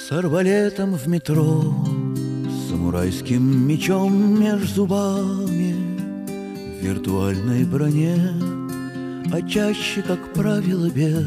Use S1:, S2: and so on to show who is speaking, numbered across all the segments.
S1: С арбалетом в метро, с самурайским мечом меж зубами, в виртуальной броне, а чаще, как правило, без.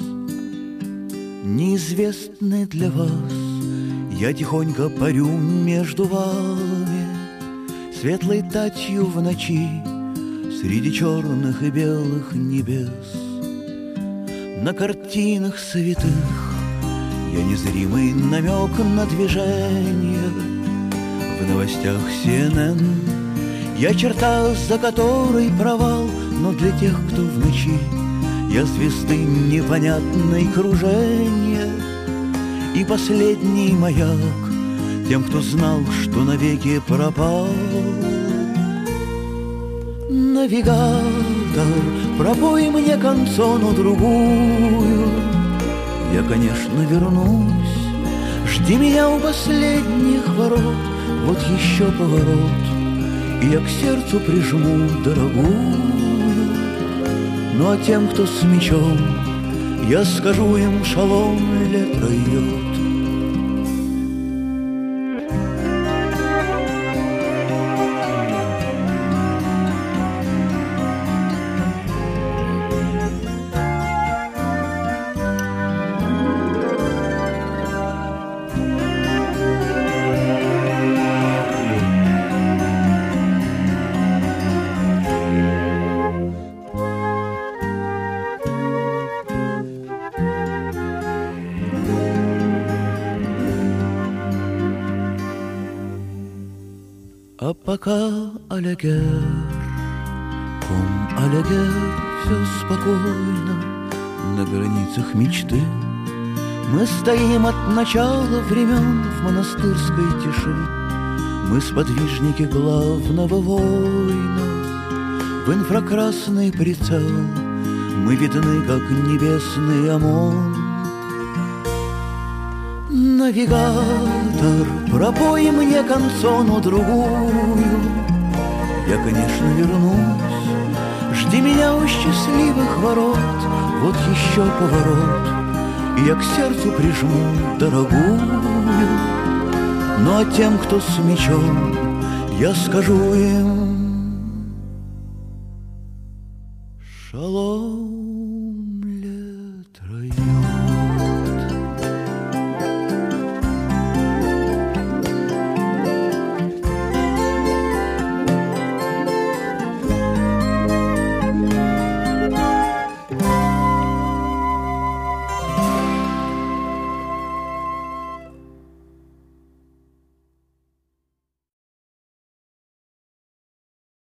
S1: Неизвестный для вас, я тихонько парю между вами, светлой татью в ночи, среди черных и белых небес. На картинах святых я незримый намек на движение. В новостях CNN я черта, за которой провал, но для тех, кто в ночи, я звезды непонятной кружения. И последний маяк тем, кто знал, что навеки пропал. Навигатор, пробой мне концону другую, я, конечно, вернусь. Жди меня у последних ворот, вот еще поворот, и я к сердцу прижму дорогую. Ну а тем, кто с мечом, я скажу им шалом лепройет. А пока алягер, алягер, все спокойно на границах мечты. Мы стоим от начала времен в монастырской тиши. Мы сподвижники главного воина. В инфракрасный прицел мы видны, как небесный ОМОН. Навигатор, пробой мне концону другую, я, конечно, вернусь. Жди меня у счастливых ворот, вот еще поворот, и я к сердцу прижму дорогую. Ну а тем, кто с мечом, я скажу им